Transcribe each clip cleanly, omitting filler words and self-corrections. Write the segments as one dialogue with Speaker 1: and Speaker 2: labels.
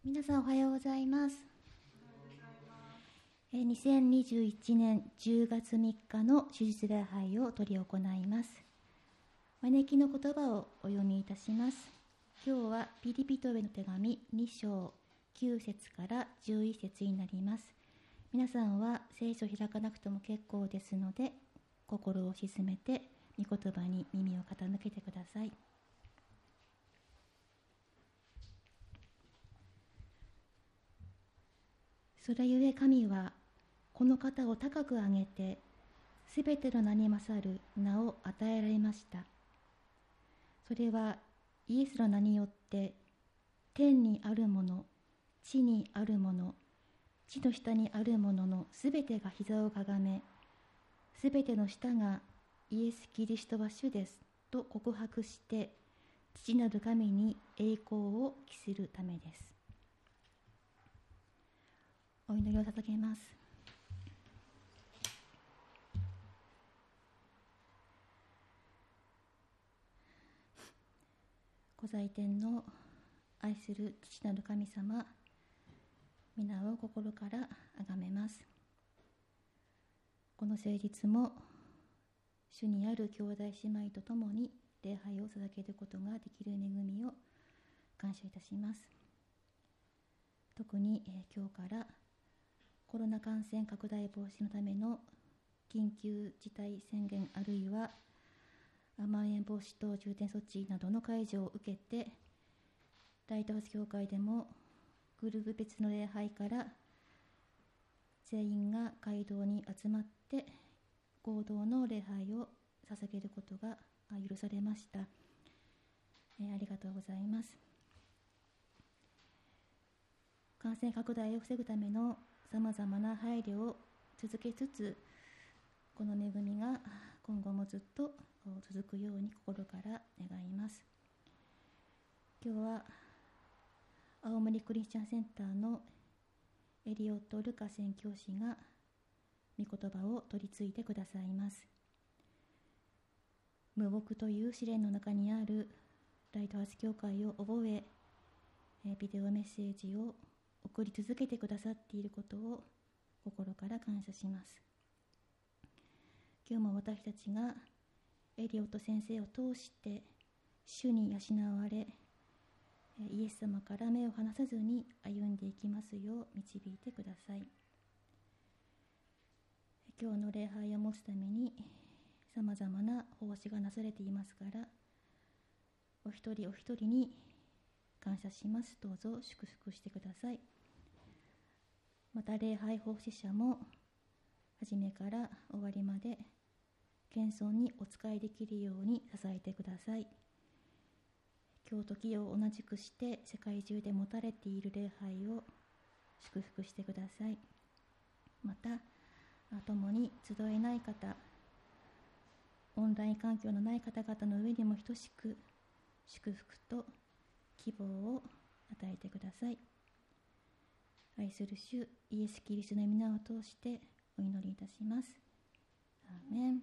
Speaker 1: 皆さんおはようございます。2021年10月3日の主日礼拝を執り行います。招きの言葉をお読みいたします。今日はピリピトへの手紙2章9節から11節になります。皆さんは聖書を開かなくても結構ですので、心を静めて御言葉に耳を傾けてください。それゆえ神はこの方を高く上げて、すべての名に勝る名を与えられました。それはイエスの名によって、天にあるもの、地にあるもの、地の下にあるもののすべてが膝をかがめ、すべての舌がイエス・キリストは主ですと告白して、父なる神に栄光を期するためです。お祈りを捧げます。御在天の愛する父なる神様、皆を心から崇めます。この聖日も主にある兄弟姉妹と共に礼拝を捧げることができる恵みを感謝いたします。特に今日からコロナ感染拡大防止のための緊急事態宣言あるいはまん延防止等重点措置などの解除を受けて、ライトハウス教会でもグループ別の礼拝から全員が会堂に集まって合同の礼拝を捧げることが許されました。ありがとうございます。感染拡大を防ぐためのさまざまな配慮を続けつつ、この恵みが今後もずっと続くように心から願います。今日は青森クリスチャンセンターのエリオット・ルカ宣教師が御言葉を取り次いでくださいます。無牧という試練の中にあるライトハウス教会を覚え、ビデオメッセージを送り続けてくださっていることを心から感謝します。今日も私たちがエリオット先生を通して主に養われ、イエス様から目を離さずに歩んでいきますよう導いてください。今日の礼拝を持つためにさまざまな奉仕がなされていますから、お一人お一人に感謝します。どうぞ祝福してください。また礼拝奉仕者も初めから終わりまで謙遜にお仕えできるように支えてください。今日時を同じくして世界中で持たれている礼拝を祝福してください。また共に集えない方、オンライン環境のない方々の上にも等しく祝福と希望を与えてください。愛する主イエス・キリストの皆を通してお祈りいたします。アーメン。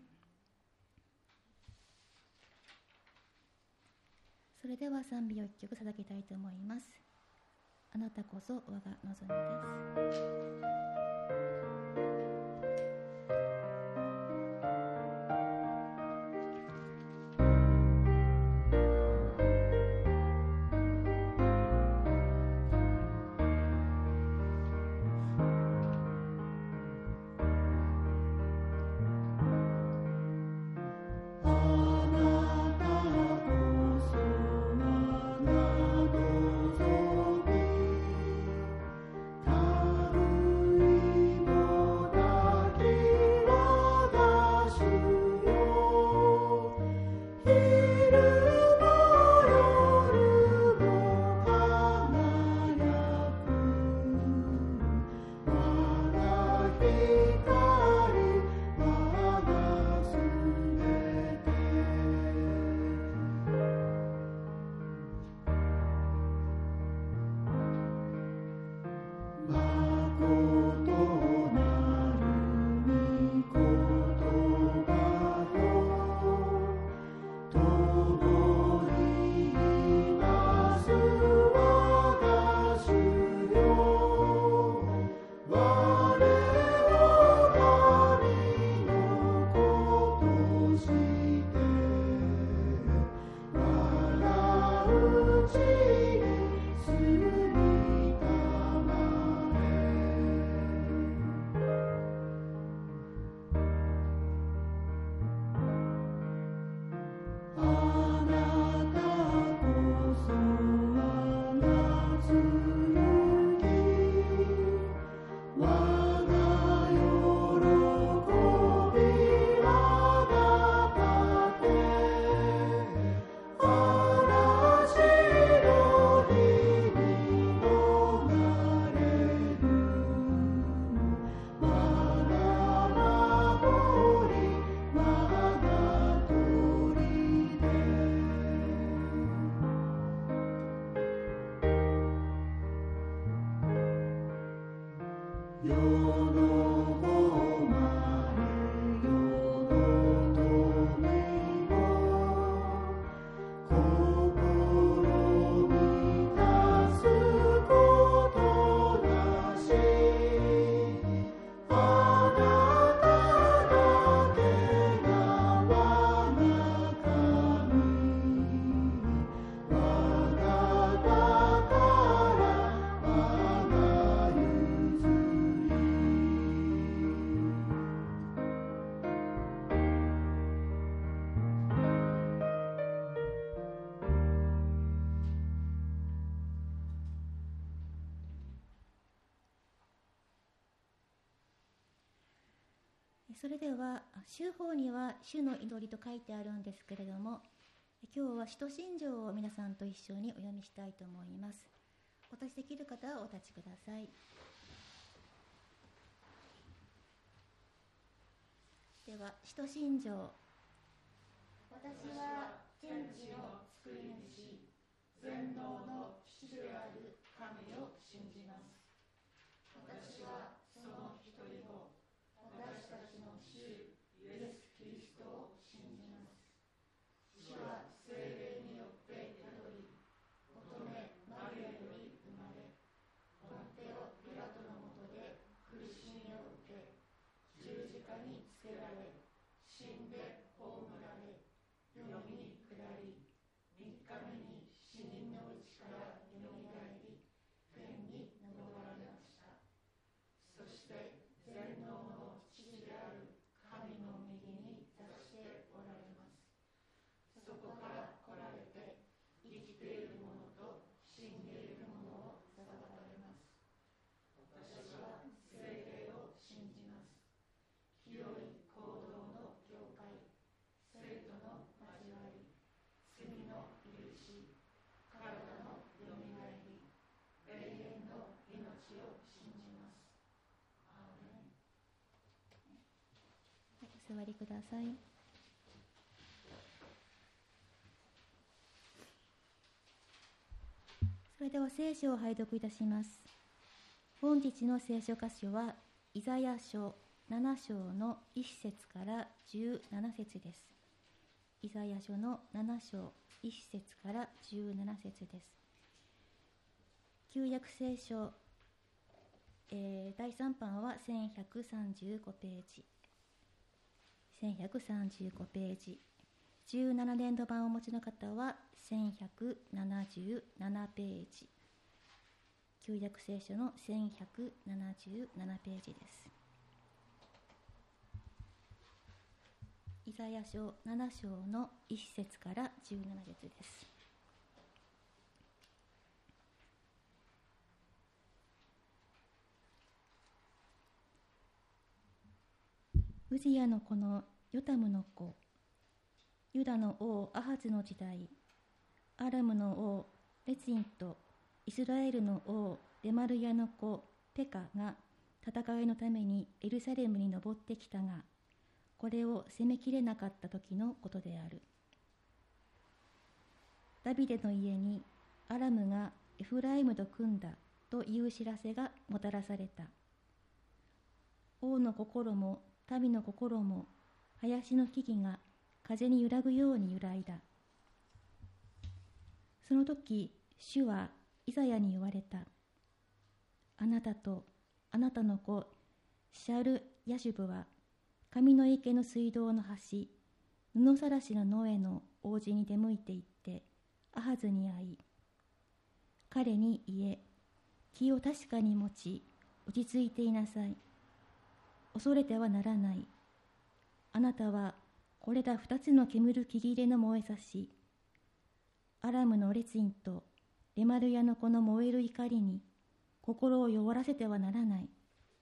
Speaker 1: それでは賛美を一曲捧げたいと思います。あなたこそ我が望みです。
Speaker 2: 「
Speaker 1: それでは週報には主の祈りと書いてあるんですけれども、今日は使徒信条を皆さんと一緒にお読みしたいと思います。お立ちできる方はお立ちください。では使徒信条。私は天地の作り主、全能の父である神を信じます。私はその一人子、私たちの主イエス・キリストを信じます。主は聖霊によって宿り、乙女マリアより生まれ、ポンテオ・ピラトのもとで苦しみを受け、十字架につけられ、死んで葬られ、世に下り、3日目に死人のうちからよみがえり、天に昇られました。そして全能の父である神の右に座しておられます。そこから来られて、生きている者と死んでいる者を裁かれます。私は聖霊を信じます。清い行動の教会、聖徒の交わり、罪の許し、体のよみがえり、永遠の命を信じます。アーメン。お座りください。それでは聖書を拝読いたします。本日の聖書箇所はイザヤ書7章の1節から17節です。イザヤ書の7章1節から17節です。旧約聖書、第3版は1135ページ、1135ページ、17年度版をお持ちの方は1177ページ、旧約聖書の1177ページです。イザヤ書7章の1節から17節です。ウジヤの子のヨタムの子、ユダの王アハズの時代、アラムの王レツィンとイスラエルの王レマルヤの子ペカが戦いのためにエルサレムに登ってきたが、これを攻めきれなかった時のことである。ダビデの家にアラムがエフライムと組んだという知らせがもたらされた。王の心も民の心も林の木々が風に揺らぐように揺らいだ。その時、主はイザヤに言われた。あなたとあなたの子シャル・ヤシュブは神の池の水道の端、布さらしの野への王子に出向いて行ってアハズに会い、彼に言え、気を確かに持ち落ち着いていなさい。恐れてはならない。あなたはこれら2つの煙る木切れの燃えさし、アラムのレツィンとレマルヤの子の燃える怒りに心を弱らせてはならない。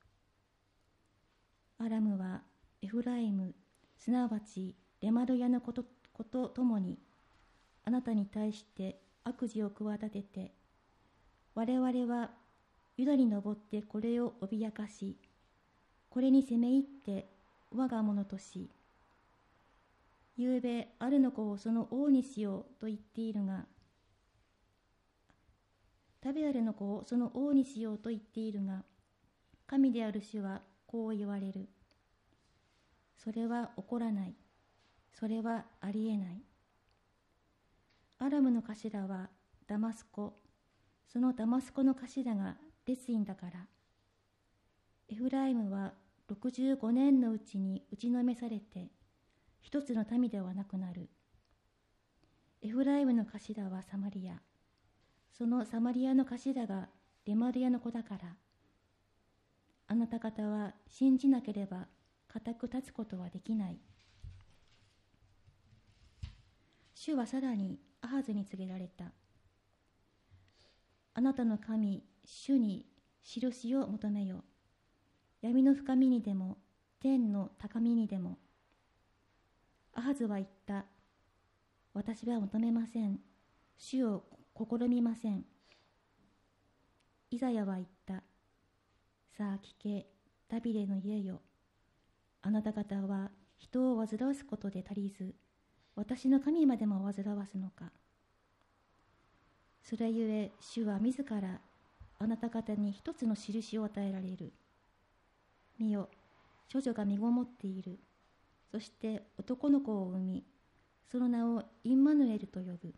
Speaker 1: アラムはエフライム、すなわちレマルヤの子とともにあなたに対して悪事を企てて、我々はユダに登ってこれを脅かし、これに攻め入って我がものとし、ゆうべあるの子をその王にしようと言っているが、タベアルの子をその王にしようと言っているが、 神である主はこう言われる。それは起こらない。それはありえない。アラムの頭はダマスコ、そのダマスコの頭がレツインだから。エフライムは65年のうちに打ちのめされて、一つの民ではなくなる。エフライムの頭はサマリア、そのサマリアの頭がレマリアの子だから。あなた方は信じなければ固く立つことはできない。主はさらにアハズに告げられた。あなたの神、主に印を求めよ。闇の深みにでも、天の高みにでも。アハズは言った。私は求めません。主を試みません。イザヤは言った。さあ聞け、ダビデの家よ。あなた方は人を煩わすことで足りず、私の神までも煩わすのか。それゆえ、主は自らあなた方に一つの印を与えられる。見よ、処女が身ごもっている。そして男の子を産み、その名をインマヌエルと呼ぶ。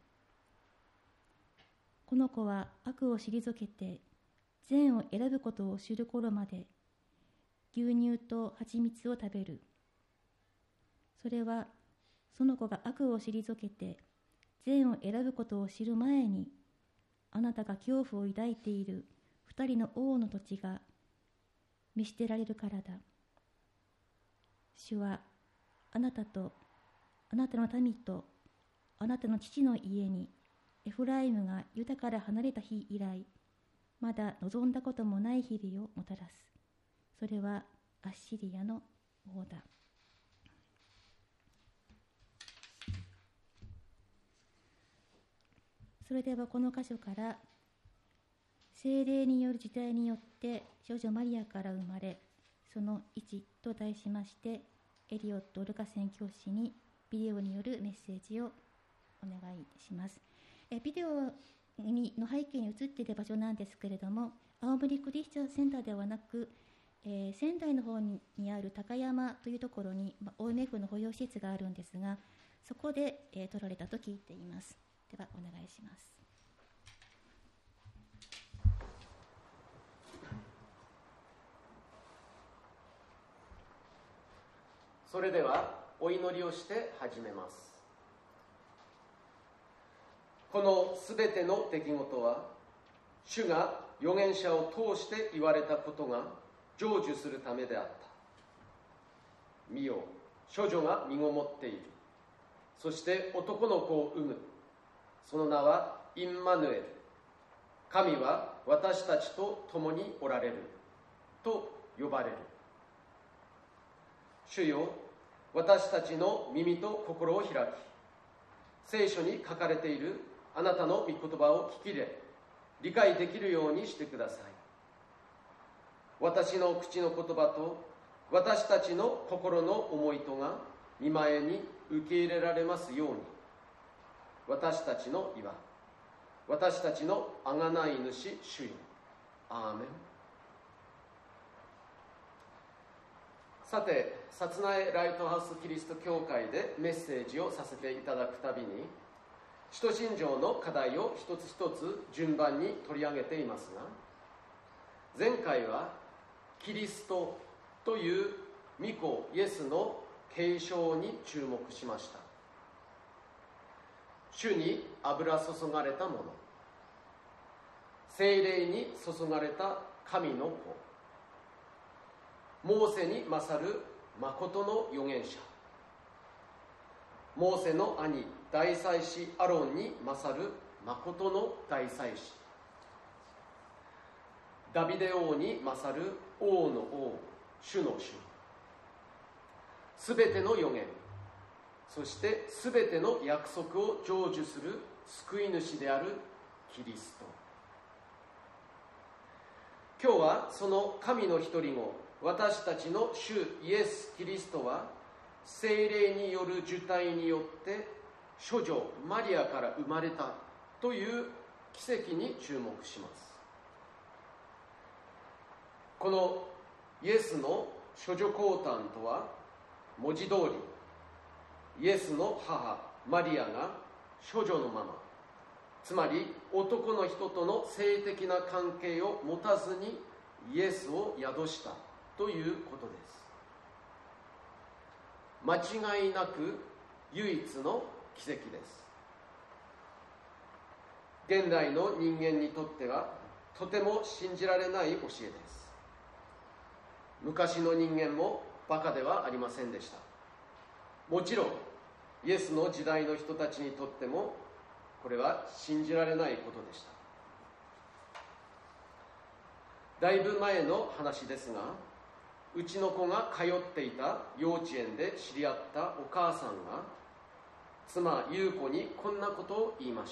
Speaker 1: この子は悪を退けて、善を選ぶことを知る頃まで、牛乳と蜂蜜を食べる。それは、その子が悪を退けて、善を選ぶことを知る前に、あなたが恐怖を抱いている二人の王の土地が見捨てられるからだ。主は、あなたと、あなたの民と、あなたの父の家に、エフライムがユダから離れた日以来、まだ望んだこともない日々をもたらす。それはアッシリアの王だ。それではこの箇所から聖霊による時代によって少女マリアから生まれ、その1と題しまして、エリオット・ルカ宣教師にビデオによるメッセージをお願いします。ビデオの背景に映っている場所なんですけれども、青森クリスチャンセンターではなく、仙台の方にある高山というところに、OMF の保養施設があるんですが、そこで、撮られたと聞いています。ではお願いします。
Speaker 2: それではお祈りをして始めます。このすべての出来事は、主が預言者を通して言われたことが成就するためであった。見よ、処女が身ごもっている。そして男の子を産む。その名はインマヌエル。神は私たちと共におられる。と呼ばれる。主よ、私たちの耳と心を開き、聖書に書かれているあなたの御言葉を聞き入れ、理解できるようにしてください。私の口の言葉と私たちの心の思いとが御前に受け入れられますように、私たちの岩、私たちの贖い主主よ。アーメン。さて、薩内ライトハウスキリスト教会でメッセージをさせていただくたびに、使徒信条の課題を一つ一つ順番に取り上げていますが、前回はキリストという御子イエスの継承に注目しました。主に油注がれたもの、聖霊に注がれた神の子、モーセに勝る誠の預言者、モーセの兄大祭司アロンに勝る誠の大祭司、ダビデ王に勝る王の王、主の主、すべての預言、そしてすべての約束を成就する救い主であるキリスト。今日はその神の一人子、私たちの主イエス・キリストは聖霊による受胎によって処女マリアから生まれたという奇跡に注目します。このイエスの処女降誕とは文字通りイエスの母マリアが処女のまま、つまり男の人との性的な関係を持たずにイエスを宿したということです。間違いなく唯一の奇跡です。現代の人間にとってはとても信じられない教えです。昔の人間もバカではありませんでした。もちろんイエスの時代の人たちにとってもこれは信じられないことでした。だいぶ前の話ですが、うちの子が通っていた幼稚園で知り合ったお母さんが妻優子にこんなことを言いました。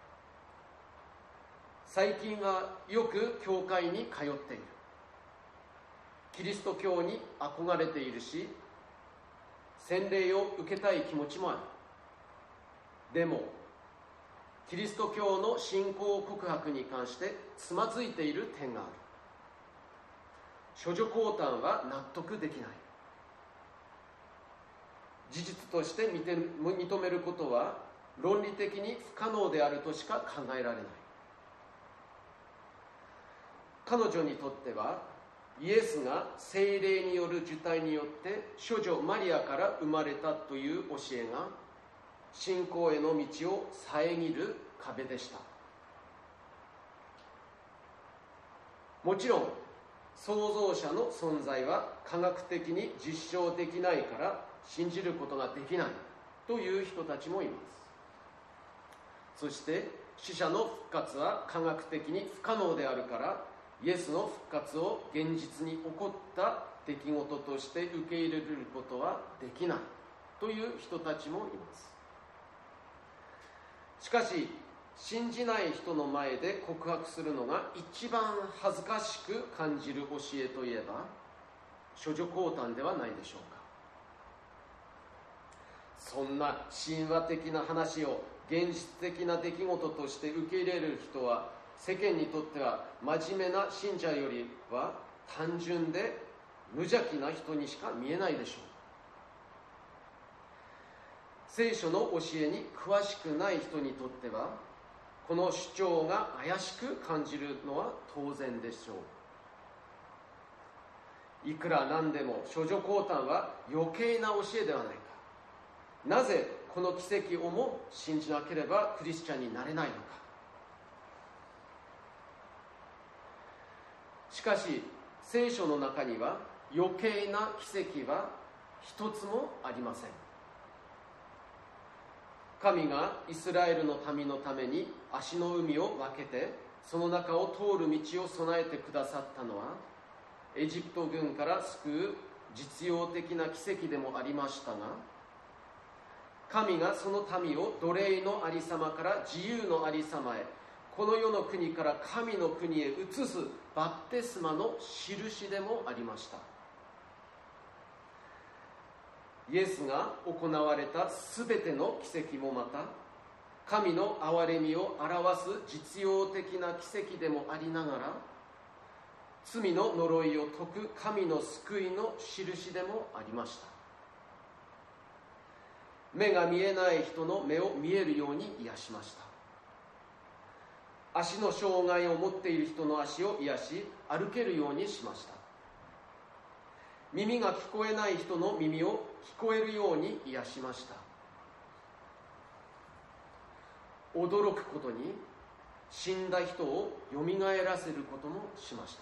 Speaker 2: 最近はよく教会に通っている。キリスト教に憧れているし、洗礼を受けたい気持ちもある。でもキリスト教の信仰告白に関してつまずいている点がある。処女降誕は納得できない。事実として認めることは論理的に不可能であるとしか考えられない。彼女にとってはイエスが聖霊による受胎によって処女マリアから生まれたという教えが信仰への道を遮る壁でした。もちろん創造者の存在は科学的に実証できないから信じることができないという人たちもいます。そして死者の復活は科学的に不可能であるからイエスの復活を現実に起こった出来事として受け入れることはできないという人たちもいます。しかし信じない人の前で告白するのが一番恥ずかしく感じる教えといえば処女降誕ではないでしょうか。そんな神話的な話を現実的な出来事として受け入れる人は世間にとっては真面目な信者よりは単純で無邪気な人にしか見えないでしょう。聖書の教えに詳しくない人にとってはこの主張が怪しく感じるのは当然でしょう。いくらなんでも処女降誕は余計な教えではないか。なぜこの奇跡をも信じなければクリスチャンになれないのか。しかし聖書の中には余計な奇跡は一つもありません。神がイスラエルの民のために足の海を分けてその中を通る道を備えてくださったのはエジプト軍から救う実用的な奇跡でもありましたが、神がその民を奴隷のありさまから自由のありさまへ、この世の国から神の国へ移すバプテスマの印でもありました。イエスが行われたすべての奇跡もまた神の憐れみを表す実用的な奇跡でもありながら罪の呪いを解く神の救いの印でもありました。目が見えない人の目を見えるように癒しました。足の障害を持っている人の足を癒し歩けるようにしました。耳が聞こえない人の耳を聞こえるように癒しました。驚くことに死んだ人をよみがえらせることもしました。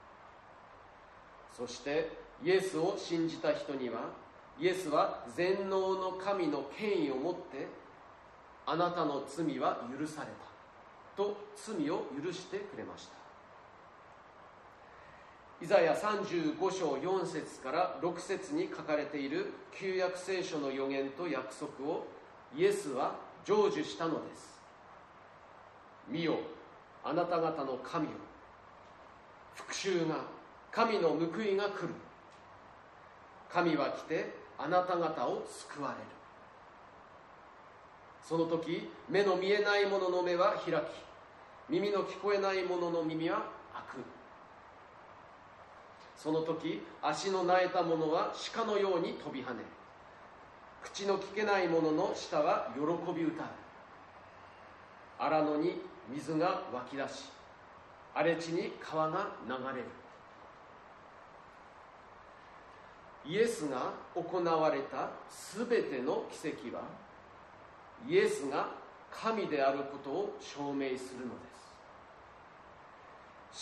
Speaker 2: そしてイエスを信じた人にはイエスは全能の神の権威を持ってあなたの罪は許されたと罪を許してくれました。イザヤ35章4節から6節に書かれている旧約聖書の預言と約束をイエスは成就したのです。見よ、あなた方の神よ、復讐が、神の報いが来る。神は来てあなた方を救われる。その時、目の見えない者の目は開き、耳の聞こえない者の耳は開く。 その時足の苗えた者は鹿のように飛び跳ね、口の聞けない者の舌は喜び歌う。荒野に水が湧き出し、荒れ地に川が流れる。イエスが行われたすべての奇跡は、イエスが神であることを証明するのです。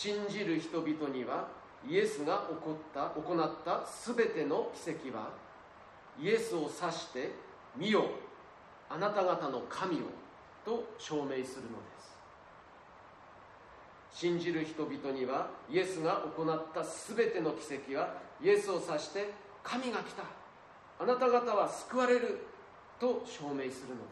Speaker 2: 信じる人々には、イエスが行ったすべての奇跡は、イエスを指して見よ、あなた方の神をと証明するのです。信じる人々には、イエスが行ったすべての奇跡は、イエスを指して神が来た、あなた方は救われると証明するのです。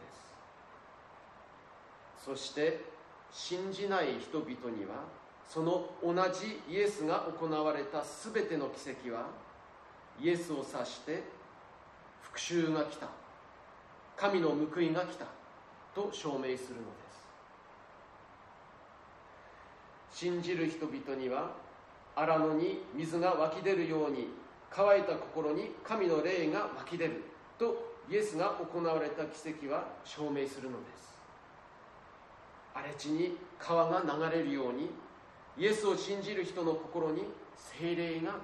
Speaker 2: そして信じない人々には、その同じイエスが行われたすべての奇跡は、イエスを指して復讐が来た、神の報いが来たと証明するのです。信じる人々には、荒野に水が湧き出るように、乾いた心に神の霊が湧き出るとイエスが行われた奇跡は証明するのです。荒れ地に川が流れるように、イエスを信じる人の心に聖霊が流れる。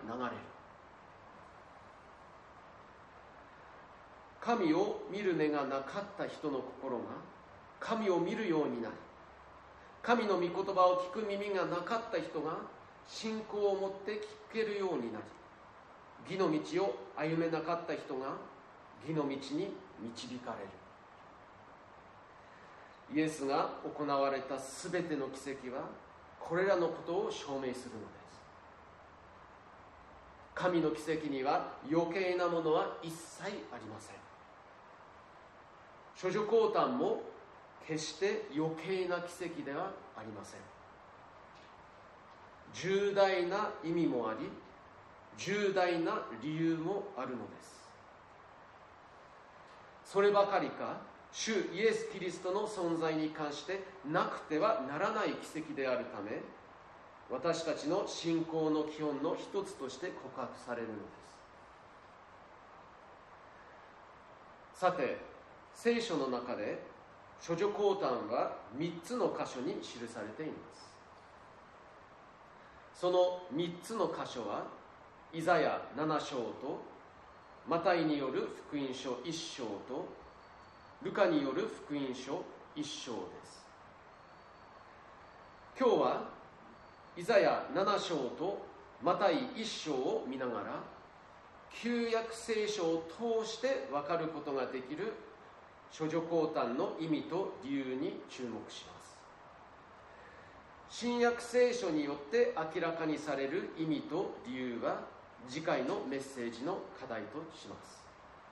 Speaker 2: 神を見る目がなかった人の心が神を見るようになり、神の御言葉を聞く耳がなかった人が信仰を持って聞けるようになり、義の道を歩めなかった人が義の道に導かれる。イエスが行われたすべての奇跡は、これらのことを証明するのです。神の奇跡には余計なものは一切ありません。処女降誕も決して余計な奇跡ではありません。重大な意味もあり、重大な理由もあるのです。そればかりか、主イエス・キリストの存在に関してなくてはならない奇跡であるため、私たちの信仰の基本の一つとして告白されるのです。さて、聖書の中で処女降誕は3つの箇所に記されています。その3つの箇所は、イザヤ7章とマタイによる福音書1章とルカによる福音書1章です。今日はイザヤ7章とマタイ1章を見ながら、旧約聖書を通して分かることができる処女降誕の意味と理由に注目します。新約聖書によって明らかにされる意味と理由は次回のメッセージの課題とします。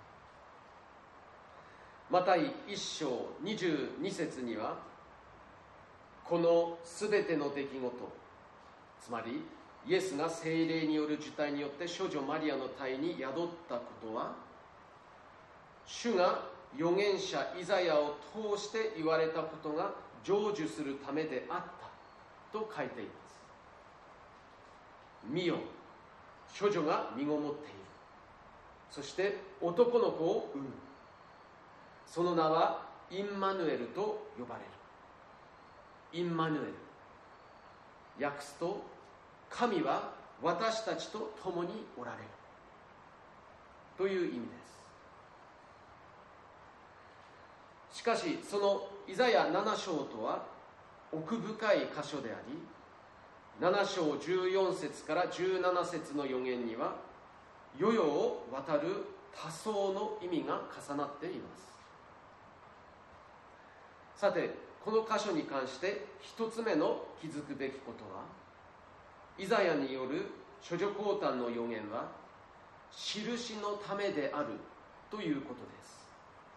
Speaker 2: マタイ1章22節には、このすべての出来事、つまりイエスが聖霊による受胎によって処女マリアの胎に宿ったことは、主が預言者イザヤを通して言われたことが成就するためであったと書いています。見よ、処女が身ごもっている。そして男の子を産む。その名はインマヌエルと呼ばれる。インマヌエル、訳すと、神は私たちと共におられるという意味です。しかし、そのイザヤ7章とは奥深い箇所であり、7章14節から17節の預言には、世々を渡る多層の意味が重なっています。さて、この箇所に関して一つ目の気づくべきことは、イザヤによる処女降誕の預言は印のためであるということです。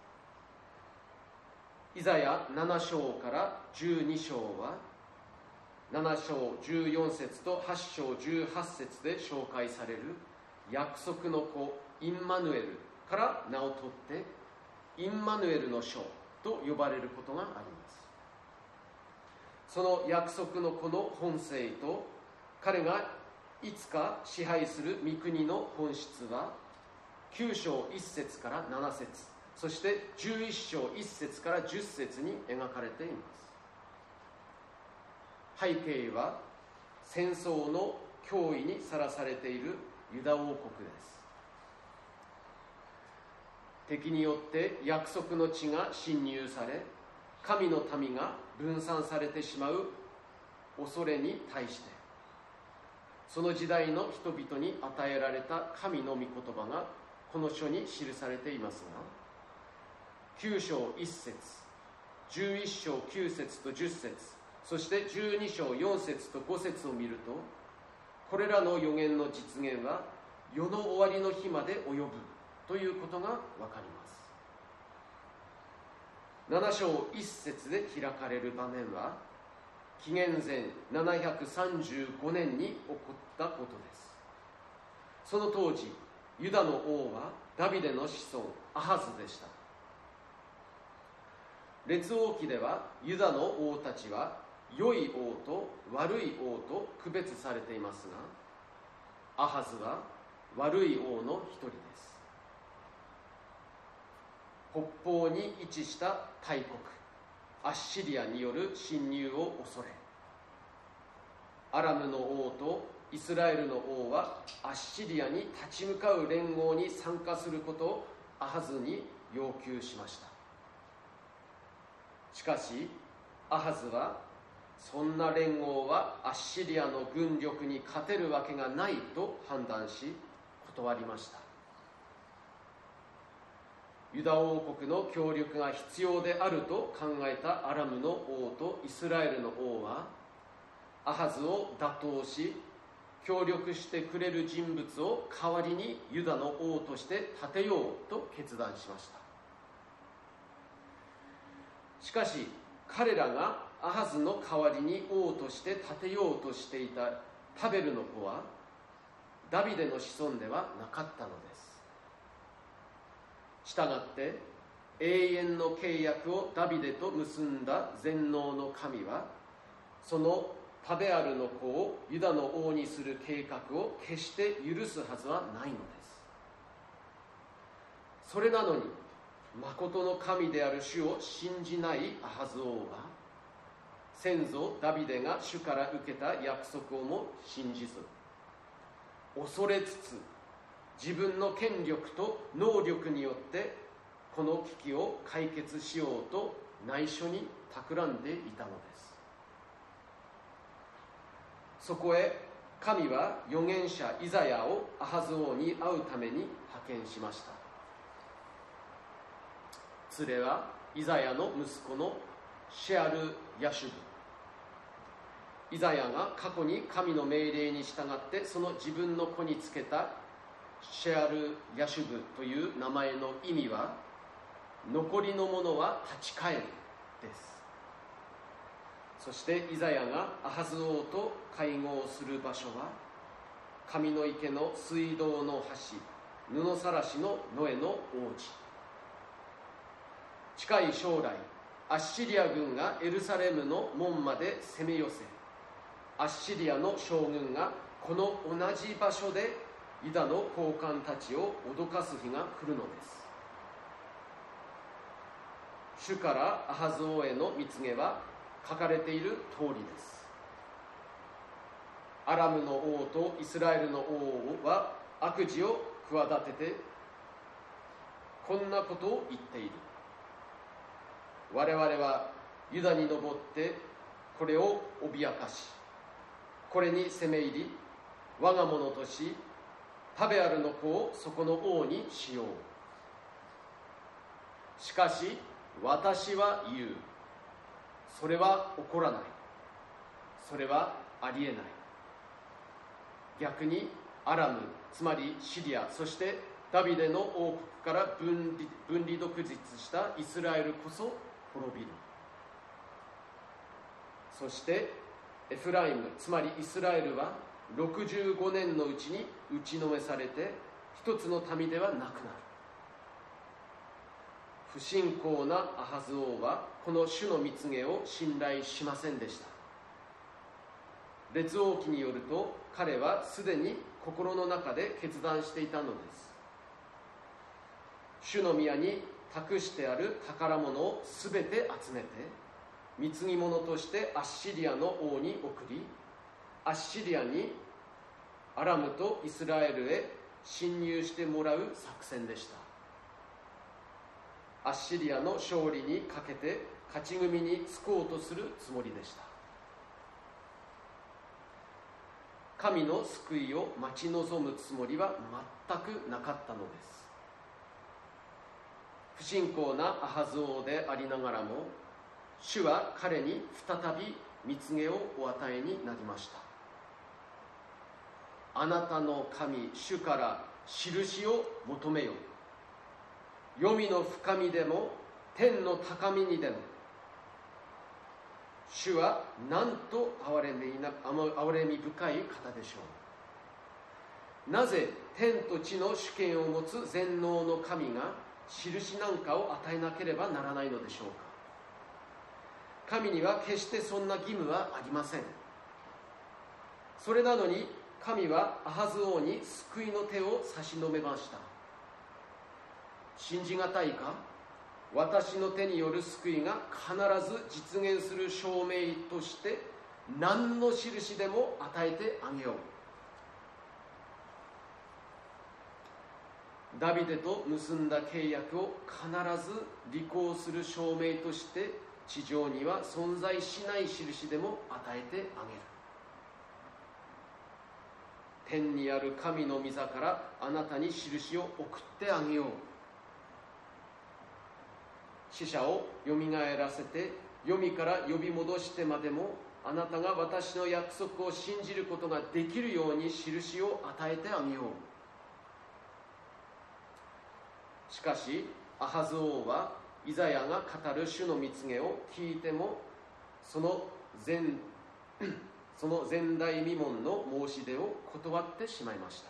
Speaker 2: イザヤ7章から12章は、7章14節と8章18節で紹介される約束の子インマヌエルから名を取ってインマヌエルの書と呼ばれることがあります。その約束の子の本性と彼がいつか支配する御国の本質は9章1節から7節、そして11章1節から10節に描かれています。背景は戦争の脅威にさらされているユダ王国です。敵によって約束の地が侵入され、神の民が分散されてしまう恐れに対して、その時代の人々に与えられた神の御言葉がこの書に記されていますが、9章1節、11章9節と10節、そして12章4節と5節を見ると、これらの預言の実現は世の終わりの日まで及ぶということがわかります。7章1節で開かれる場面は紀元前735年に起こったことです。その当時、ユダの王はダビデの子孫アハズでした。列王記ではユダの王たちは良い王と悪い王と区別されていますが、アハズは悪い王の一人です。北方に位置した大国アッシリアによる侵入を恐れ、アラムの王とイスラエルの王はアッシリアに立ち向かう連合に参加することをアハズに要求しました。しかしアハズはそんな連合はアッシリアの軍力に勝てるわけがないと判断し断りました。ユダ王国の協力が必要であると考えたアラムの王とイスラエルの王はアハズを打倒し、協力してくれる人物を代わりにユダの王として立てようと決断しました。しかし彼らがアハズの代わりに王として立てようとしていたタベルの子はダビデの子孫ではなかったのです。したがって永遠の契約をダビデと結んだ全能の神は、そのタベアルの子をユダの王にする計画を決して許すはずはないのです。それなのに誠の神である主を信じないアハズ王は、先祖ダビデが主から受けた約束をも信じず、恐れつつ自分の権力と能力によってこの危機を解決しようと内緒に企んでいたのです。そこへ神は預言者イザヤをアハズ王に会うために派遣しました。連れはイザヤの息子のシェアル・ヤシュブ。イザヤが過去に神の命令に従ってその自分の子につけたシェアル・ヤシュブという名前の意味は、残りのものは立ち返るです。そしてイザヤがアハズ王と会合する場所は神の池の水道の端、布さらしのノエの王子。近い将来、アッシリア軍がエルサレムの門まで攻め寄せ、アッシリアの将軍がこの同じ場所でユダの高官たちを脅かす日が来るのです。主からアハズ王への蜜げは書かれている通りです。アラムの王とイスラエルの王は悪事を企ててこんなことを言っている。我々はユダに登ってこれを脅かし、これに攻め入り、我が物とし、タベアルの子をそこの王にしよう。しかし私は言う。それは起こらない。それはありえない。逆にアラム、つまりシリア、そしてダビデの王国から分離独立したイスラエルこそ滅びる。そしてエフライム、つまりイスラエルは65年のうちに打ちのめされて一つの民ではなくなる。不信仰なアハズ王はこの主の蜜げを信頼しませんでした。 列王記によると、彼はすでに心の中で決断していたのです。主の宮に託してある宝物をすべて集めて、貢ぎ物としてアッシリアの王に送り、アッシリアにアラムとイスラエルへ侵入してもらう作戦でした。アッシリアの勝利にかけて勝ち組につこうとするつもりでした。神の救いを待ち望むつもりは全くなかったのです。不信仰なアハズ王でありながらも、主は彼に再び蜜毛をお与えになりました。あなたの神主から印を求めよ。黄泉の深みでも天の高みにでも。主はなんと憐れみ深い方でしょう。なぜ天と地の主権を持つ全能の神が印なんかを与えなければならないのでしょうか。神には決してそんな義務はありません。それなのに神はアハズ王に救いの手を差し伸べました。信じがたいか。私の手による救いが必ず実現する証明として何の印でも与えてあげよう。ダビデと結んだ契約を必ず履行する証明として地上には存在しない印でも与えてあげる。天にある神の御座からあなたに印を送ってあげよう。死者をよみがえらせて黄泉から呼び戻してまでもあなたが私の約束を信じることができるように印を与えてあげよう。しかしアハズ王はイザヤが語る主の蜜毛を聞いてもその前代未聞の申し出を断ってしまいました。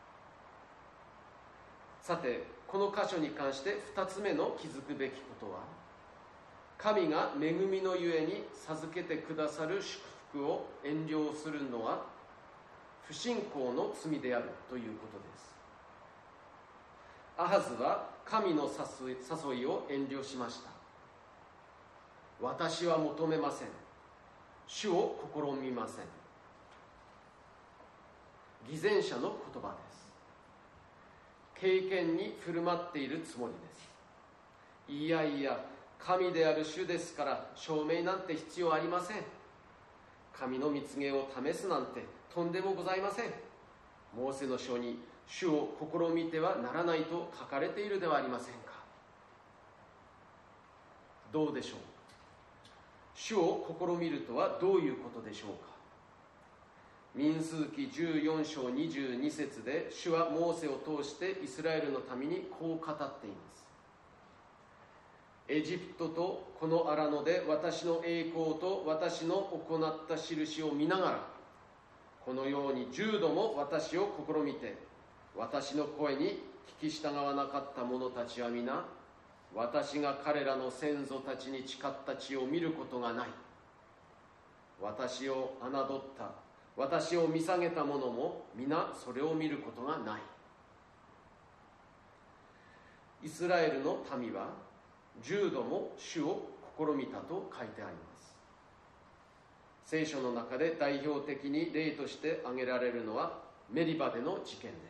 Speaker 2: さてこの箇所に関して2つ目の気づくべきことは、神が恵みのゆえに授けてくださる祝福を遠慮するのは不信仰の罪であるということです。アハズは神の誘いを遠慮しました。私は求めません。主を試みません。偽善者の言葉です。経験に振る舞っているつもりです。いやいや、神である主ですから証明なんて必要ありません。神の蜜毛を試すなんてとんでもございません。モーセの書に主を試みてはならないと書かれているではありませんか。どうでしょう。主を試みるとはどういうことでしょうか。民数記14章22節で主はモーセを通してイスラエルのためにこう語っています。エジプトとこの荒野で私の栄光と私の行った印を見ながら、このように10度も私を試みて私の声に聞き従わなかった者たちは皆、私が彼らの先祖たちに誓った地を見ることがない。私を侮った私を見下げた者も皆それを見ることがない。イスラエルの民は10度も主を試みたと書いてあります。聖書の中で代表的に例として挙げられるのはメリバでの事件です。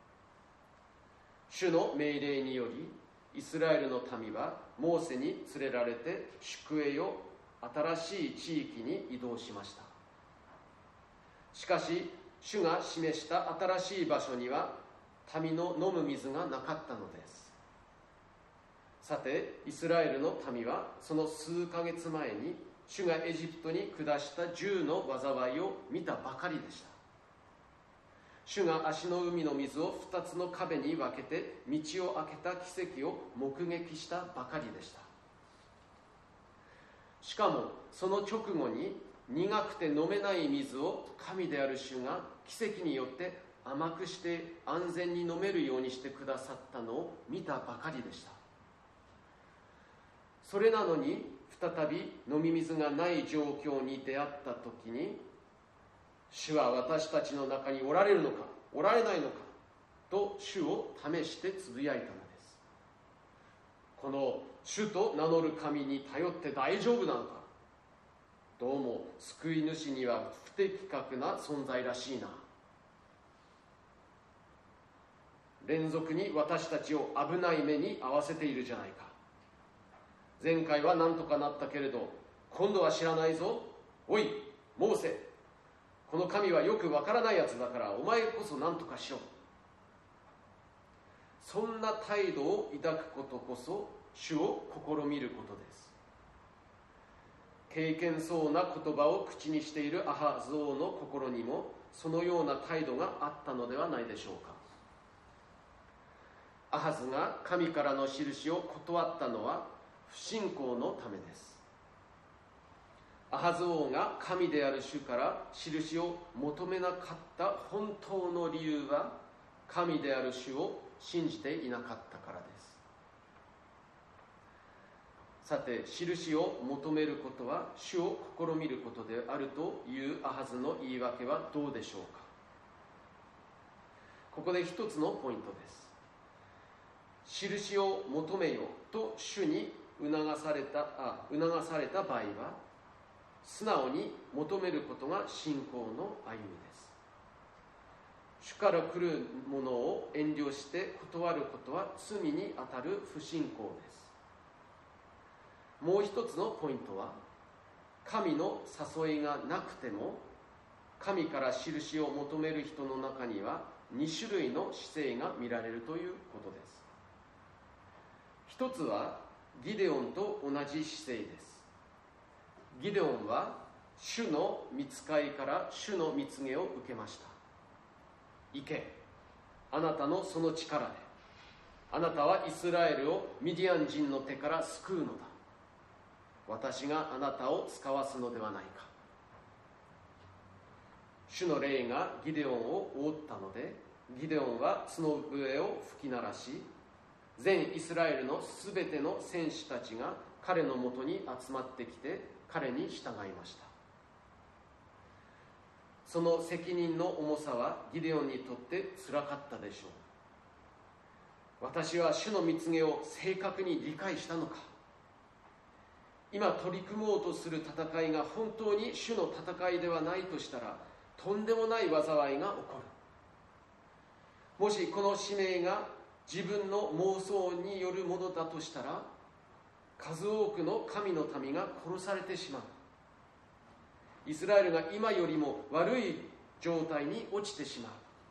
Speaker 2: 主の命令によりイスラエルの民はモーセに連れられて宿営を新しい地域に移動しました。しかし主が示した新しい場所には民の飲む水がなかったのです。さてイスラエルの民はその数ヶ月前に主がエジプトに下した10の災いを見たばかりでした。主が足の海の水を2つの壁に分けて道を開けた奇跡を目撃したばかりでした。しかもその直後に苦くて飲めない水を神である主が奇跡によって甘くして安全に飲めるようにしてくださったのを見たばかりでした。それなのに再び飲み水がない状況に出会った時に主は私たちの中におられるのかおられないのかと主を試してつぶやいたのです。この主と名乗る神に頼って大丈夫なのか、どうも救い主には不適格な存在らしいな。連続に私たちを危ない目に遭わせているじゃないか。前回は何とかなったけれど、今度は知らないぞ。おいモーセ、この神はよくわからないやつだから、お前こそ何とかしろ。そんな態度を抱くことこそ主を試みることです。敬虔そうな言葉を口にしているアハズ王の心にもそのような態度があったのではないでしょうか。アハズが神からの印を断ったのは不信仰のためです。アハズ王が神である主から印を求めなかった本当の理由は、神である主を信じていなかったからです。さて、印を求めることは主を試みることであるというアハズの言い訳はどうでしょうか。ここで一つのポイントです。印を求めよと主に促された場合は、素直に求めることが信仰の歩みです。主から来るものを遠慮して断ることは罪にあたる不信仰です。もう一つのポイントは、神の誘いがなくても神から印を求める人の中には2種類の姿勢が見られるということです。一つはギデオンと同じ姿勢です。ギデオンは主の御使いから主の御告げを受けました。行け、あなたのその力であなたはイスラエルをミディアン人の手から救うのだ。私があなたを使わすのではないか。主の霊がギデオンを覆ったので、ギデオンは角笛を吹き鳴らし、全イスラエルのすべての戦士たちが彼のもとに集まってきて彼に従いました。その責任の重さはギデオンにとってつらかったでしょう。私は主の御告げを正確に理解したのか。今取り組もうとする戦いが本当に主の戦いではないとしたら、とんでもない災いが起こる。もしこの使命が自分の妄想によるものだとしたら、数多くの神の民が殺されてしまう。イスラエルが今よりも悪い状態に落ちてしまう。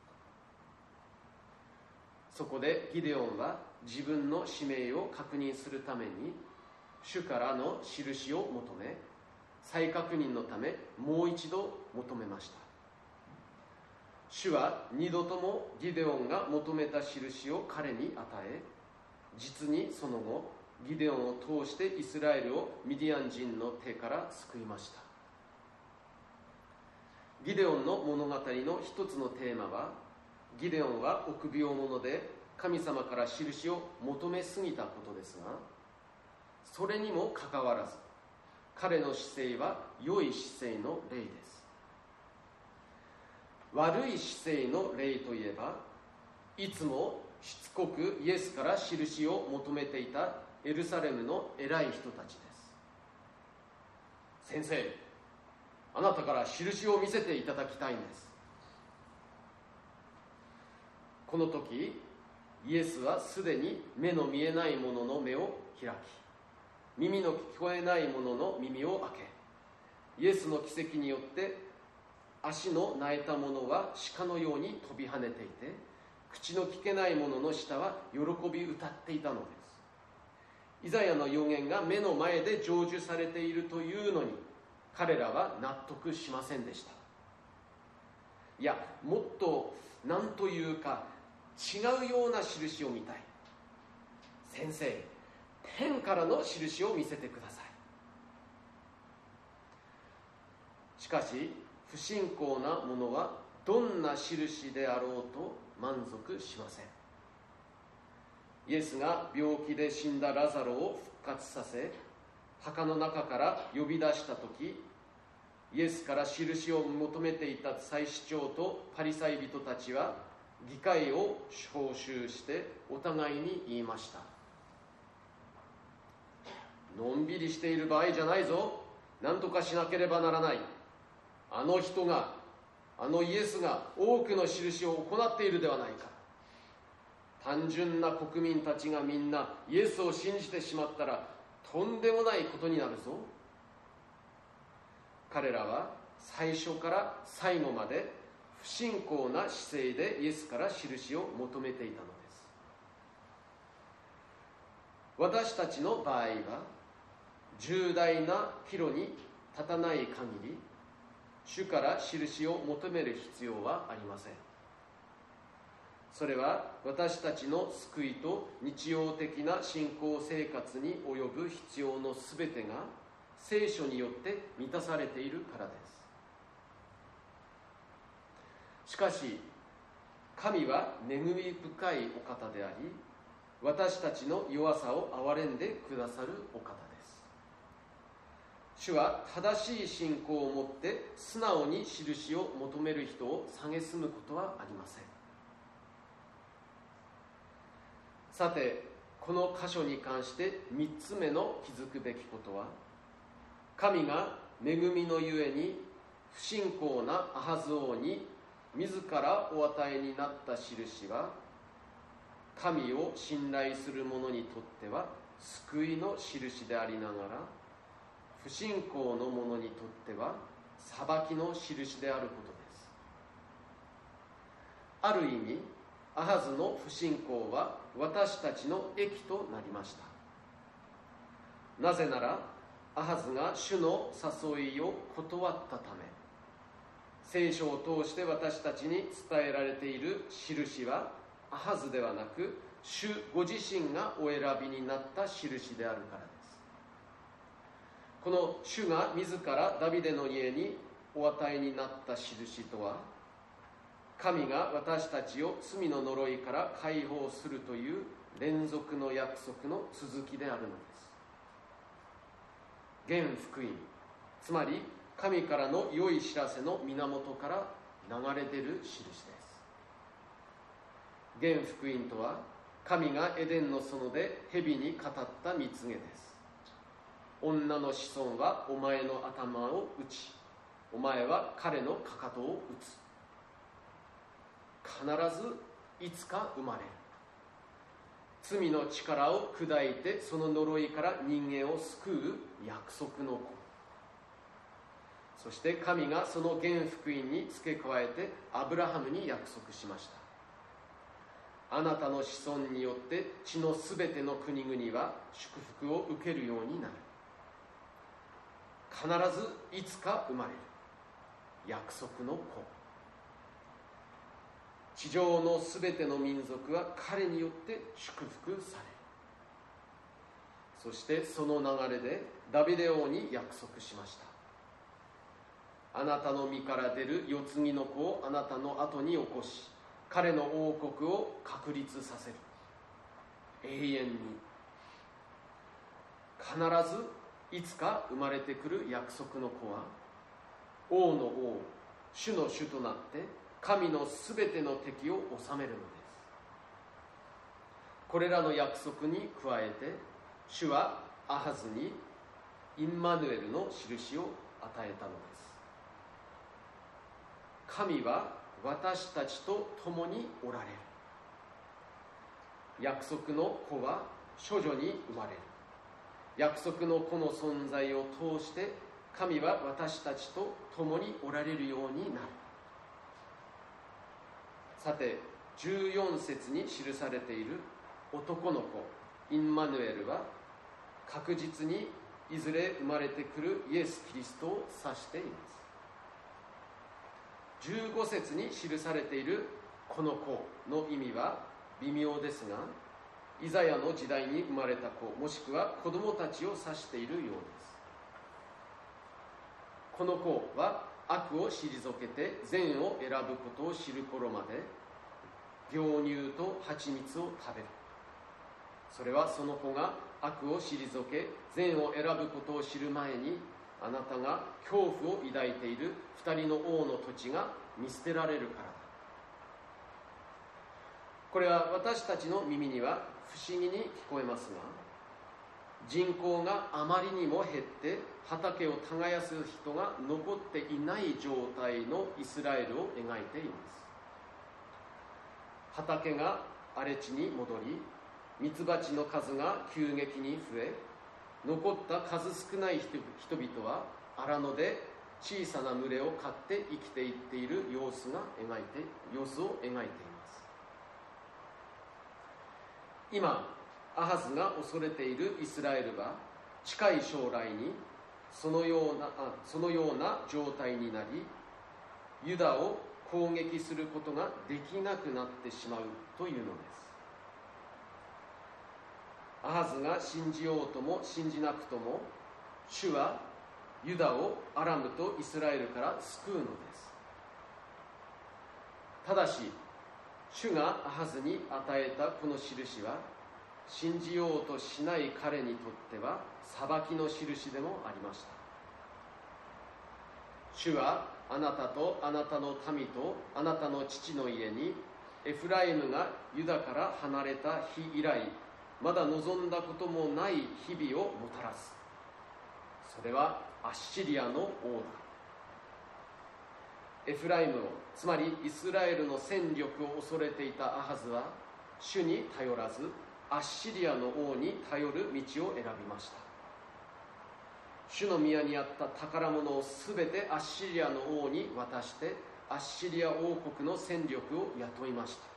Speaker 2: そこでギデオンは自分の使命を確認するために主からの印を求め、再確認のためもう一度求めました。主は二度ともギデオンが求めた印を彼に与え、実にその後ギデオンを通してイスラエルをミディアン人の手から救いました。ギデオンの物語の一つのテーマは、ギデオンは臆病者で神様から印を求めすぎたことですが、それにもかかわらず彼の姿勢は良い姿勢の例です。悪い姿勢の例といえば、いつもしつこくイエスから印を求めていたエルサレムの偉い人たちです。先生、あなたから印を見せていただきたいんです。この時イエスはすでに目の見えない者の目を開き、耳の聞こえない者の耳を開け、イエスの奇跡によって足の苗えた者は鹿のように飛び跳ねていて、口の聞けない者の舌は喜び歌っていたのです。イザヤの預言が目の前で成就されているというのに、彼らは納得しませんでした。いや、もっと何というか違うような印を見たい。先生、天からの印を見せてください。しかし不信仰な者はどんな印であろうと満足しません。イエスが病気で死んだラザロを復活させ、墓の中から呼び出したとき、 イエスから印を求めていた祭司長とパリサイ人たちは議会を招集してお互いに言いました。のんびりしている場合じゃないぞ。何とかしなければならない。あの人が、あのイエスが多くの印を行っているではないか。単純な国民たちがみんなイエスを信じてしまったらとんでもないことになるぞ。彼らは最初から最後まで不信仰な姿勢でイエスから印を求めていたのです。私たちの場合は重大な岐路に立たない限り主から印を求める必要はありません。それは私たちの救いと日常的な信仰生活に及ぶ必要のすべてが聖書によって満たされているからです。しかし神は恵み深いお方であり、私たちの弱さを憐れんでくださるお方です。主は正しい信仰を持って素直に印を求める人を蔑むことはありません。さて、この箇所に関して3つ目の気づくべきことは、神が恵みのゆえに不信仰なアハズ王に自らお与えになった印は、神を信頼する者にとっては救いの印でありながら、不信仰の者にとっては裁きの印であることです。ある意味、アハズの不信仰は私たちの益となりました。なぜなら、アハズが主の誘いを断ったため、聖書を通して私たちに伝えられている印はアハズではなく、主ご自身がお選びになった印であるからです。この主が自らダビデの家にお与えになった印とは、神が私たちを罪の呪いから解放するという連続の約束の続きであるのです。原福音、つまり神からの良い知らせの源から流れ出る印です。原福音とは、神がエデンの園で蛇に語った蜜げです。女の子孫はお前の頭を打ち、お前は彼のかかとを打つ。必ずいつか生まれる。罪の力を砕いてその呪いから人間を救う約束の子。そして神がその原福音に付け加えてアブラハムに約束しました。あなたの子孫によって地のすべての国々は祝福を受けるようになる。必ずいつか生まれる約束の子。地上のすべての民族は彼によって祝福される。そしてその流れでダビデ王に約束しました。あなたの身から出る世継ぎの子をあなたの後に起こし、彼の王国を確立させる。永遠に。必ずいつか生まれてくる約束の子は、王の王、主の主となって神のすべての敵を治めるのです。これらの約束に加えて、主はアハズにインマヌエルの印を与えたのです。神は私たちと共におられる。約束の子は処女に生まれる。約束の子の存在を通して神は私たちと共におられるようになる。さて、14節に記されている男の子インマヌエルは、確実にいずれ生まれてくるイエス・キリストを指しています。15節に記されているこの子の意味は微妙ですが、イザヤの時代に生まれた子、もしくは子供たちを指しているようです。この子は悪を退けて善を選ぶことを知る頃まで牛乳と蜂蜜を食べる。それはその子が悪を退け善を選ぶことを知る前に、 あなたが恐怖を抱いている二人の王の土地が見捨てられるからだ。これは私たちの耳には不思議に聞こえますが、人口があまりにも減って畑を耕す人が残っていない状態のイスラエルを描いています。畑が荒れ地に戻り、ミツバチの数が急激に増え、残った数少ない人々は荒野で小さな群れを飼って生きていっている様子を描いています。今アハズが恐れているイスラエルは近い将来にそのような状態になり、ユダを攻撃することができなくなってしまうというのです。アハズが信じようとも信じなくとも、主はユダをアラムとイスラエルから救うのです。ただし、主がアハズに与えたこの印は、信じようとしない彼にとっては裁きの印でもありました。主はあなたとあなたの民とあなたの父の家にエフライムがユダから離れた日以来、まだ望んだこともない日々をもたらす。それはアッシリアの王だ。エフライムを、つまりイスラエルの戦力を恐れていたアハズは、主に頼らずアッシリアの王に頼る道を選びました。主の宮にあった宝物をすべてアッシリアの王に渡して、アッシリア王国の戦力を雇いました。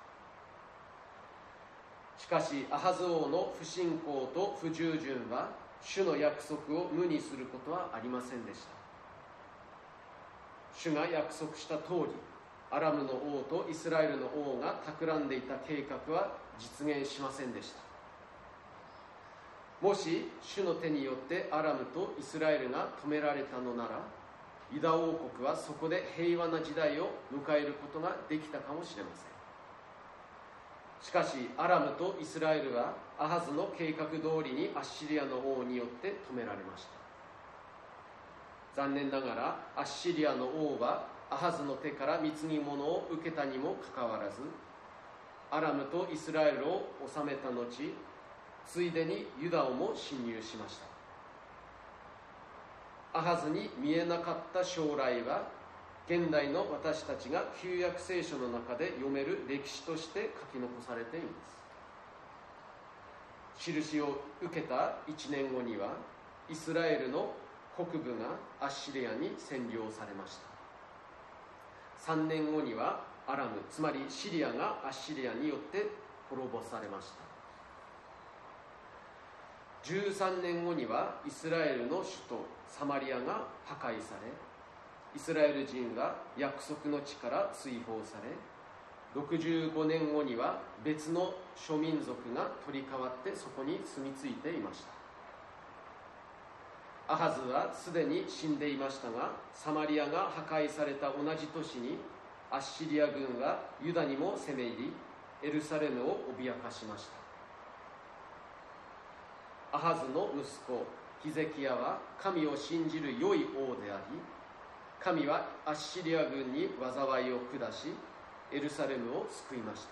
Speaker 2: しかしアハズ王の不信仰と不従順は主の約束を無にすることはありませんでした。主が約束した通り、アラムの王とイスラエルの王が企んでいた計画は実現しませんでした。もし主の手によってアラムとイスラエルが止められたのなら、ユダ王国はそこで平和な時代を迎えることができたかもしれません。しかしアラムとイスラエルはアハズの計画通りにアッシリアの王によって止められました。残念ながらアッシリアの王はアハズの手から貢ぎ物を受けたにもかかわらず、アラムとイスラエルを治めた後、ついでにユダをも侵入しました。アハズに見えなかった将来は、現代の私たちが旧約聖書の中で読める歴史として書き残されています。印を受けた1年後には、イスラエルの北部がアッシリアに占領されました。3年後にはアラム、つまりシリアがアッシリアによって滅ぼされました。13年後にはイスラエルの首都サマリアが破壊され、イスラエル人が約束の地から追放され、65年後には別の諸民族が取り替わってそこに住み着いていました。アハズはすでに死んでいましたが、サマリアが破壊された同じ年にアッシリア軍はユダにも攻め入り、エルサレムを脅かしました。アハズの息子ヒゼキヤは神を信じる良い王であり、神はアッシリア軍に災いを下し、エルサレムを救いました。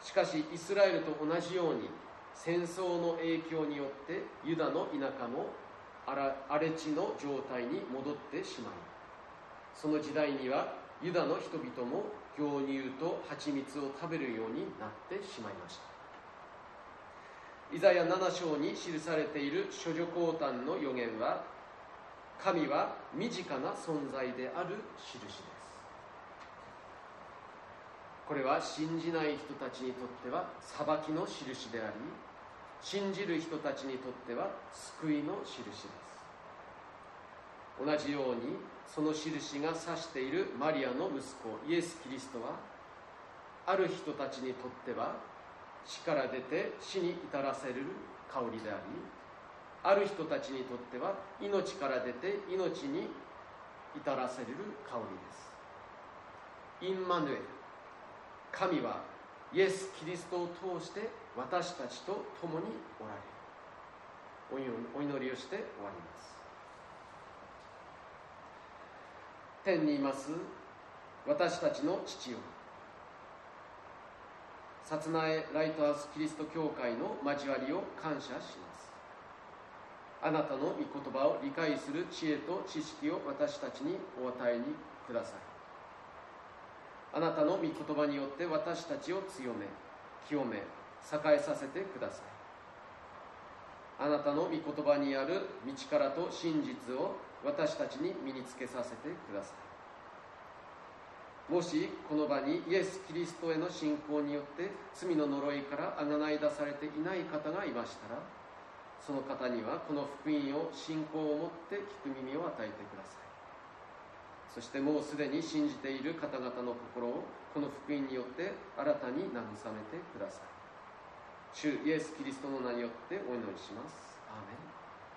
Speaker 2: しかしイスラエルと同じように戦争の影響によってユダの田舎も荒れ地の状態に戻ってしまい、その時代にはユダの人々も牛乳と蜂蜜を食べるようになってしまいました。イザヤ7章に記されている処女降誕の予言は、神は身近な存在である印です。これは信じない人たちにとっては裁きの印であり、信じる人たちにとっては救いの印です。同じようにその印が指しているマリアの息子イエス・キリストは、ある人たちにとっては死から出て死に至らせる香りであり、ある人たちにとっては命から出て命に至らせる香りです。インマヌエル、神はイエス・キリストを通して私たちと共におられる。お祈りをして終わります。 天にいます私たちの父よ、薩苗ライトハウスキリスト教会の交わりを感謝します。あなたの御言葉を理解する知恵と知識を私たちにお与えにください。あなたの御言葉によって私たちを強め、清め、栄えさせてください。あなたの御言葉にある道からと真実を私たちに身につけさせてください。もしこの場にイエス・キリストへの信仰によって罪の呪いからあがない出されていない方がいましたら、その方にはこの福音を信仰を持って聞く耳を与えてください。そしてもうすでに信じている方々の心をこの福音によって新たに慰めてください。主イエス・キリストの名によってお祈りします。アーメン。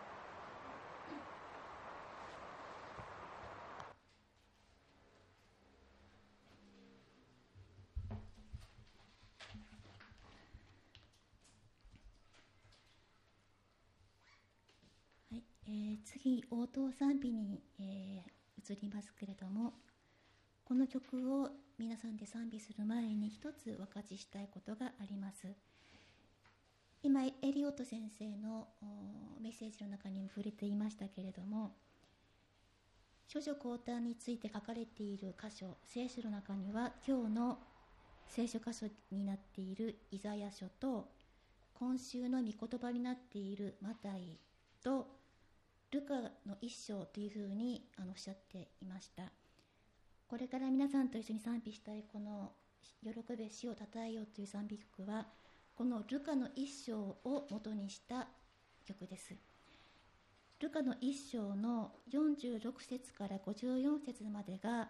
Speaker 1: 次、応答賛美に、移りますけれども、この曲を皆さんで賛美する前に一つおかちしたいことがあります。今、エリオット先生のメッセージの中にも触れていましたけれども、処女降誕について書かれている箇所、聖書の中には今日の聖書箇所になっているイザヤ書と、今週の御言葉になっているマタイとルカの一章というふうにおっしゃっていました。これから皆さんと一緒に賛美したいこの喜べ主をたたえようという賛美曲は、このルカの一章を元にした曲です。ルカの一章の46節から54節までが、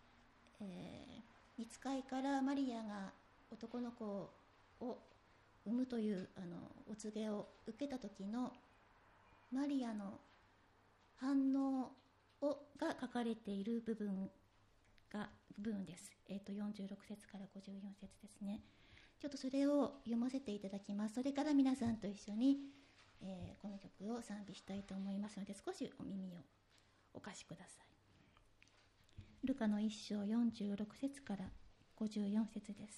Speaker 1: 御使いからマリアが男の子を産むというお告げを受けた時のマリアの反応が書かれている部分です。46節から54節ですね。ちょっとそれを読ませていただきます。それから皆さんと一緒に、この曲を賛美したいと思いますので、少しお耳をお貸しください。ルカの一章46節から54節です。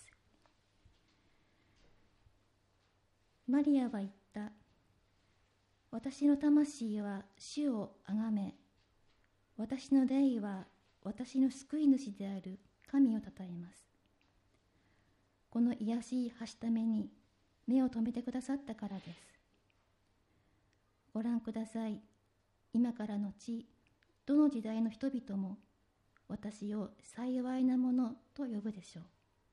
Speaker 1: マリアは言った。私の魂は主をあがめ、私の霊は私の救い主である神をたたえます。この癒しいはしために目を留めてくださったからです。ご覧ください。今からのち、どの時代の人々も私を幸いなものと呼ぶでしょう。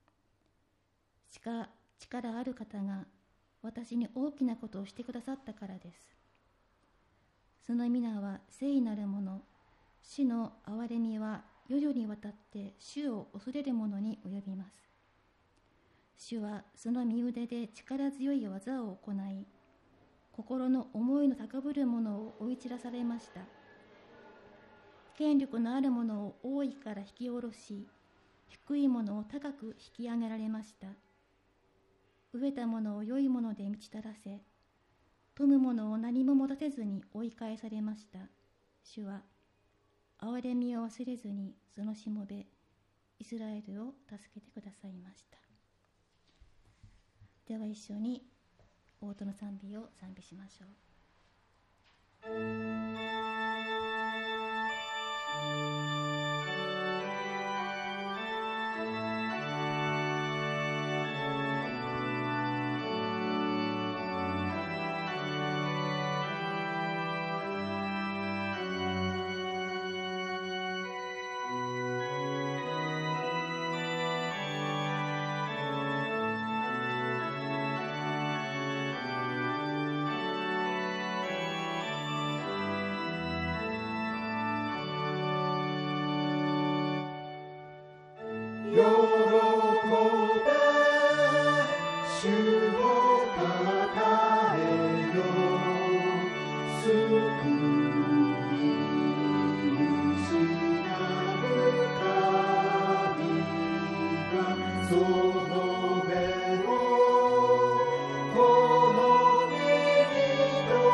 Speaker 1: 力ある方が私に大きなことをしてくださったからです。その皆は聖なるもの、主の憐れみは世々にわたって主を恐れる者に及びます。主はその身腕で力強い技を行い、心の思いの高ぶる者を追い散らされました。権力のある者を王位から引き下ろし、低い者を高く引き上げられました。飢えた者を良いもので満ち足らせ、富む者を何も持たせずに追い返されました。主は憐れみを忘れずにそのしもべイスラエルを助けてくださいました。では一緒に応答の賛美を賛美しましょう。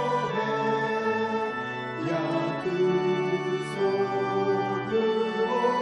Speaker 3: 約束を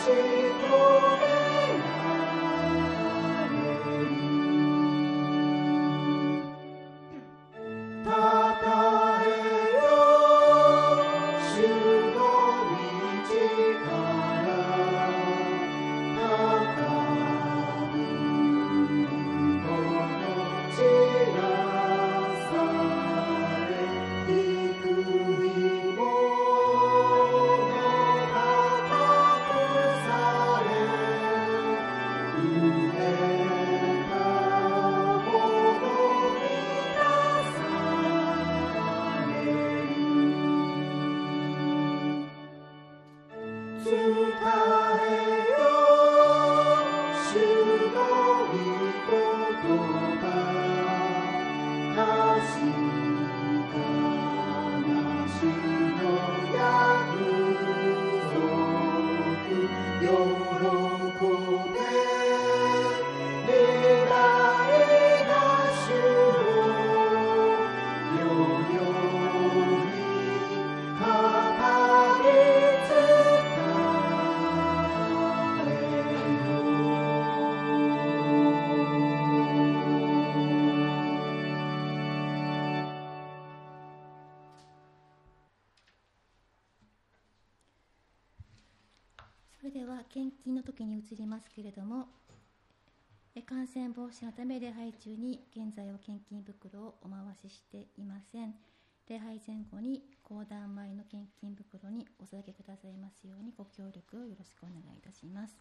Speaker 1: それでは献金の時に移りますけれども、感染防止のため礼拝中に現在は献金袋をお回ししていません。礼拝前後に講談前の献金袋にお捧げくださいますようにご協力をよろしくお願いいたします。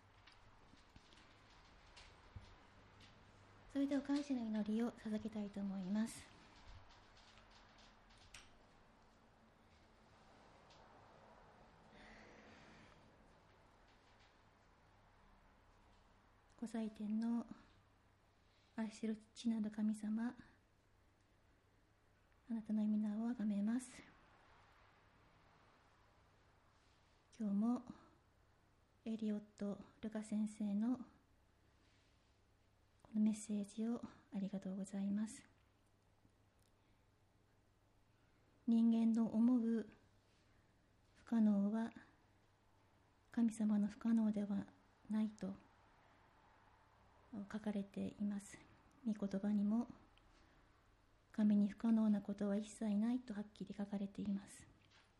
Speaker 1: それでは感謝の祈りを捧げたいと思います。ご祭典の愛する父なる神様、あなたの皆をあがめます。今日もエリオット・ルカ先生のこのメッセージをありがとうございます。人間の思う不可能は神様の不可能ではないと書かれています。御言葉にも神に不可能なことは一切ないとはっきり書かれています。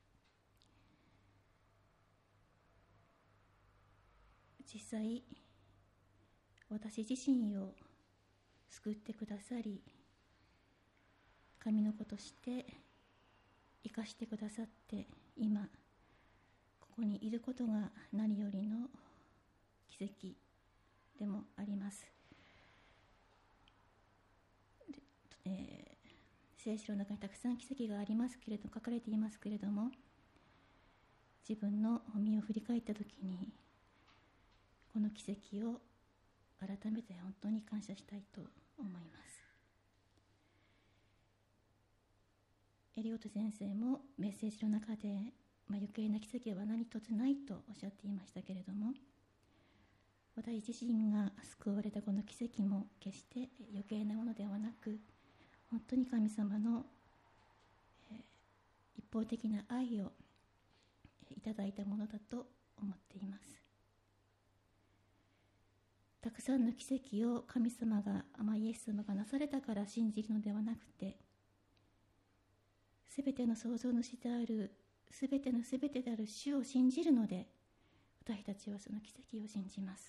Speaker 1: 実際私自身を救ってくださり、神の子として生かしてくださって、今ここにいることが何よりの奇跡でもあります。聖書の中にたくさん奇跡がありますけれど、書かれていますけれども、自分の身を振り返ったときにこの奇跡を改めて本当に感謝したいと思います。エリオット先生もメッセージの中で、余計な奇跡は何一つないとおっしゃっていましたけれども、私自身が救われたこの奇跡も決して余計なものではなく、本当に神様の一方的な愛をいただいたものだと思っています。たくさんの奇跡を神様が、イエス様がなされたから信じるのではなくて、すべての創造主である、すべてのすべてである主を信じるので、私たちはその奇跡を信じます。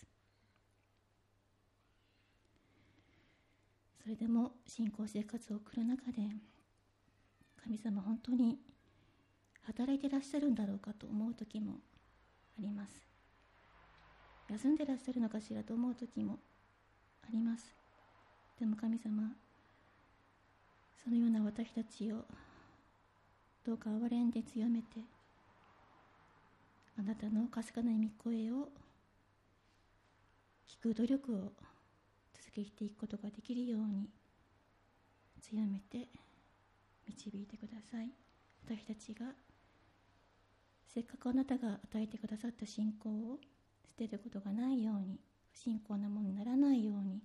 Speaker 1: それでも信仰生活を送る中で、神様本当に働いていらっしゃるんだろうかと思う時もあります。休んでいらっしゃるのかしらと思う時もあります。でも神様、そのような私たちをどうか憐れんで強めて、あなたのかすかな御声を聞く努力を続けていくことができるように強めて導いてください。私たちがせっかくあなたが与えてくださった信仰を捨てることがないように、不信仰なものにならないように、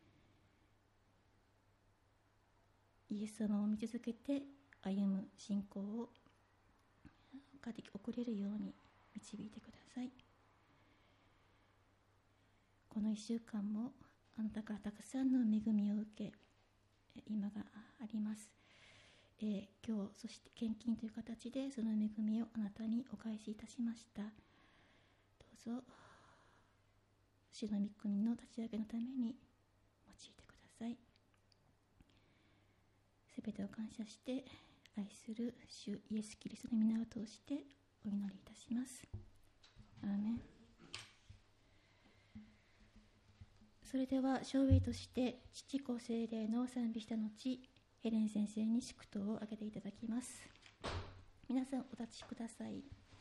Speaker 1: イエス様を見続けて歩む信仰を送れるように導いてください。 この1週間もあなたからたくさんの恵みを受け、今があります。今日そして献金という形でその恵みをあなたにお返しいたしました。どうぞ主の御国の立ち上げのために用いてください。すべてを感謝して愛する主イエス・キリストの皆を通してお祈りいたします。アーメン。それでは唱詠として父子聖霊の賛美した後、ヘレン先生に祝祷を挙げていただきます。皆さんお立ちください。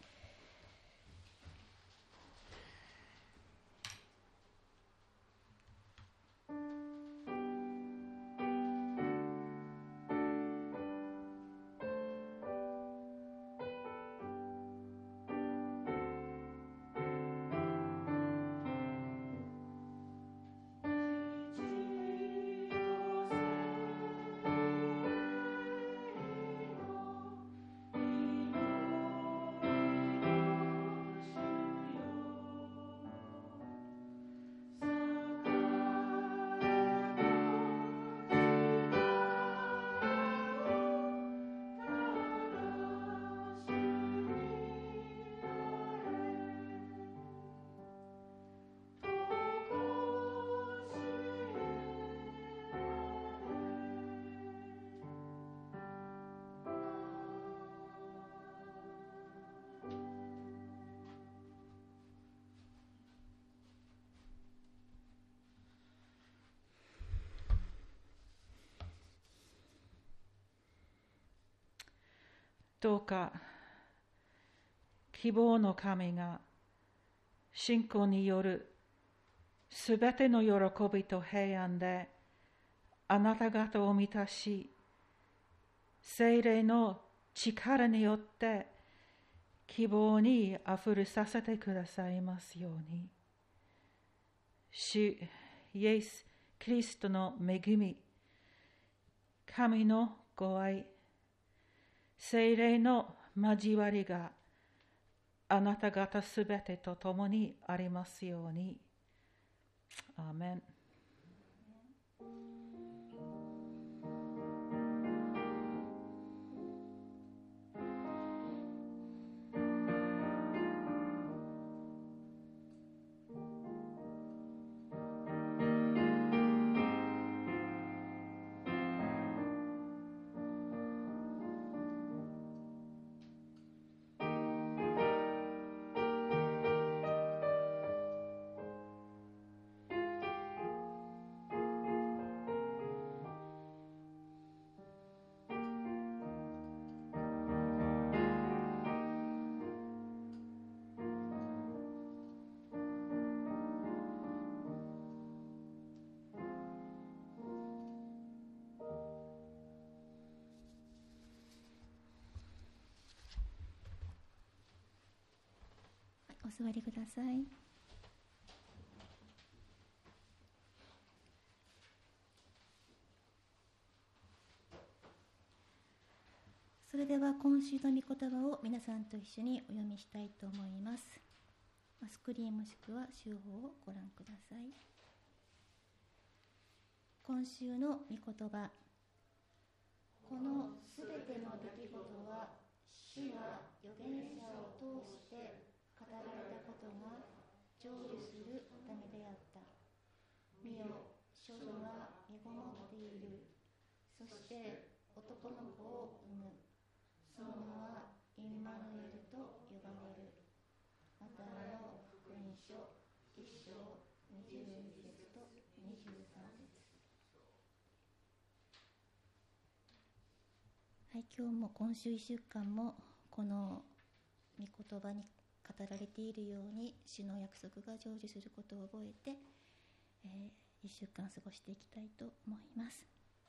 Speaker 3: どうか希望の神が信仰によるすべての喜びと平安であなた方を満たし、聖霊の力によって希望にあふれさせてくださいますように。主イエス・キリストの恵み、神のご愛、聖霊の交わりがあなた方すべてと共にありますように。アーメン。
Speaker 1: お座りください。それでは今週の御言葉を皆さんと一緒にお読みしたいと思います。スクリーンもしくは集法をご覧ください。今週の御言葉。このすべての出来事は主が預言者を通して語られたことが成就するためであった。見よ、少女が身ごもっている。そして男の子を産む。その名はインマヌエルと呼ばれる。マタイの福音書1章22節と23節。はい、今日も今週1週間もこの御言葉に語られているように主の約束が成就することを覚えて、1週間過ごしていきたいと思います。